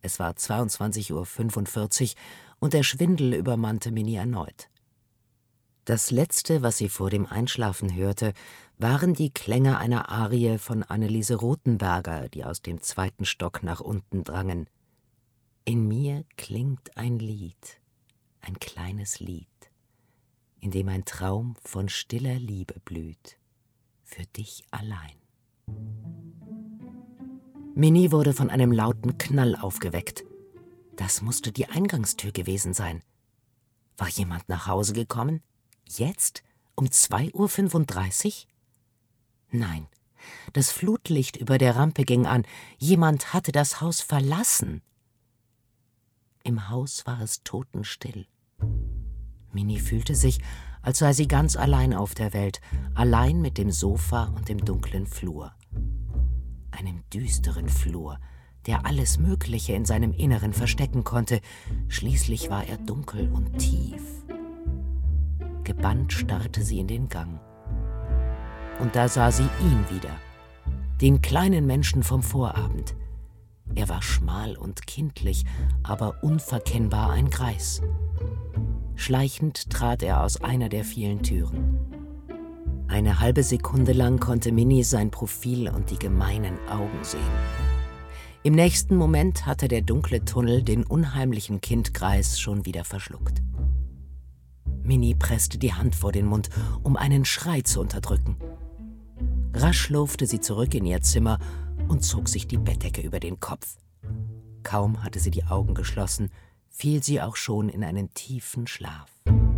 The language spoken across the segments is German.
Es war 22:45 Uhr und der Schwindel übermannte Minnie erneut. Das Letzte, was sie vor dem Einschlafen hörte, waren die Klänge einer Arie von Anneliese Rothenberger, die aus dem 2. Stock nach unten drangen. In mir klingt ein Lied, ein kleines Lied, in dem ein Traum von stiller Liebe blüht, für dich allein. Minnie wurde von einem lauten Knall aufgeweckt. Das musste die Eingangstür gewesen sein. War jemand nach Hause gekommen? Jetzt? Um 2:35 Uhr? Nein, das Flutlicht über der Rampe ging an. Jemand hatte das Haus verlassen. Im Haus war es totenstill. Minnie fühlte sich, als sei sie ganz allein auf der Welt, allein mit dem Sofa und dem dunklen Flur. Einem düsteren Flur, der alles Mögliche in seinem Inneren verstecken konnte. Schließlich war er dunkel und tief. Gebannt starrte sie in den Gang. Und da sah sie ihn wieder, den kleinen Menschen vom Vorabend. Er war schmal und kindlich, aber unverkennbar ein Greis. Schleichend trat er aus einer der vielen Türen. Eine halbe Sekunde lang konnte Minnie sein Profil und die gemeinen Augen sehen. Im nächsten Moment hatte der dunkle Tunnel den unheimlichen Kindgreis schon wieder verschluckt. Minnie presste die Hand vor den Mund, um einen Schrei zu unterdrücken. Rasch lufte sie zurück in ihr Zimmer und zog sich die Bettdecke über den Kopf. Kaum hatte sie die Augen geschlossen, fiel sie auch schon in einen tiefen Schlaf.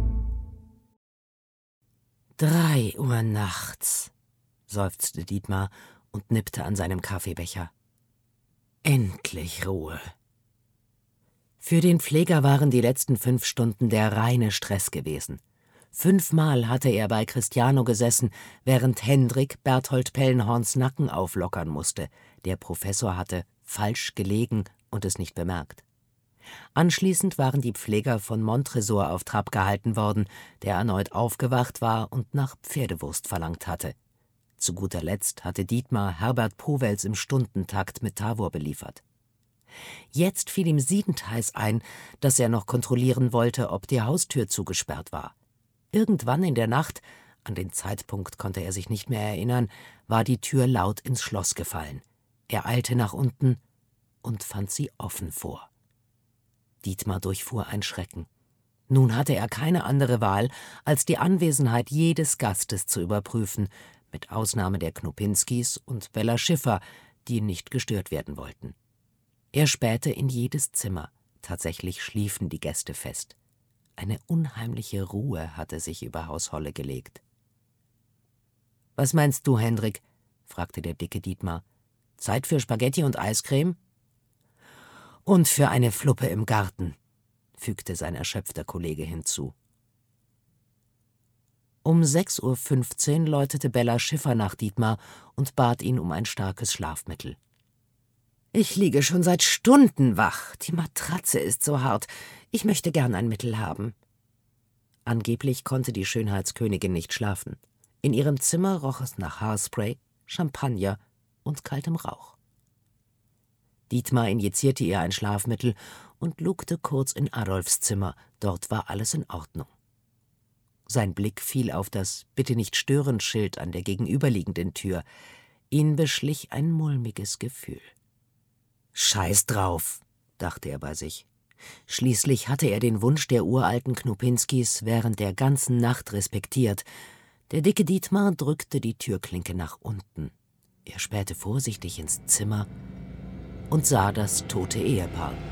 3 Uhr nachts, seufzte Dietmar und nippte an seinem Kaffeebecher. Endlich Ruhe. Für den Pfleger waren die letzten 5 Stunden der reine Stress gewesen. 5-mal hatte er bei Cristiano gesessen, während Hendrik Berthold Pellenhorns Nacken auflockern musste. Der Professor hatte falsch gelegen und es nicht bemerkt. Anschließend waren die Pfleger von Montresor auf Trab gehalten worden, der erneut aufgewacht war und nach Pferdewurst verlangt hatte. Zu guter Letzt hatte Dietmar Herbert Powels im Stundentakt mit Tavor beliefert. Jetzt fiel ihm siedendheiß ein, dass er noch kontrollieren wollte, ob die Haustür zugesperrt war. Irgendwann in der Nacht, an den Zeitpunkt konnte er sich nicht mehr erinnern, war die Tür laut ins Schloss gefallen. Er eilte nach unten und fand sie offen vor. Dietmar durchfuhr ein Schrecken. Nun hatte er keine andere Wahl, als die Anwesenheit jedes Gastes zu überprüfen, mit Ausnahme der Knupinskis und Bella Schiffer, die nicht gestört werden wollten. Er spähte in jedes Zimmer. Tatsächlich schliefen die Gäste fest. Eine unheimliche Ruhe hatte sich über Haus Holle gelegt. »Was meinst du, Hendrik?« fragte der dicke Dietmar. »Zeit für Spaghetti und Eiscreme?« »Und für eine Fluppe im Garten«, fügte sein erschöpfter Kollege hinzu. Um 6:15 Uhr läutete Bella Schiffer nach Dietmar und bat ihn um ein starkes Schlafmittel. »Ich liege schon seit Stunden wach. Die Matratze ist so hart. Ich möchte gern ein Mittel haben.« Angeblich konnte die Schönheitskönigin nicht schlafen. In ihrem Zimmer roch es nach Haarspray, Champagner und kaltem Rauch. Dietmar injizierte ihr ein Schlafmittel und lugte kurz in Adolfs Zimmer. Dort war alles in Ordnung. Sein Blick fiel auf das »Bitte-nicht-stören«-Schild an der gegenüberliegenden Tür. Ihn beschlich ein mulmiges Gefühl. »Scheiß drauf«, dachte er bei sich. Schließlich hatte er den Wunsch der uralten Knupinskis während der ganzen Nacht respektiert. Der dicke Dietmar drückte die Türklinke nach unten. Er spähte vorsichtig ins Zimmer und sah das tote Ehepaar.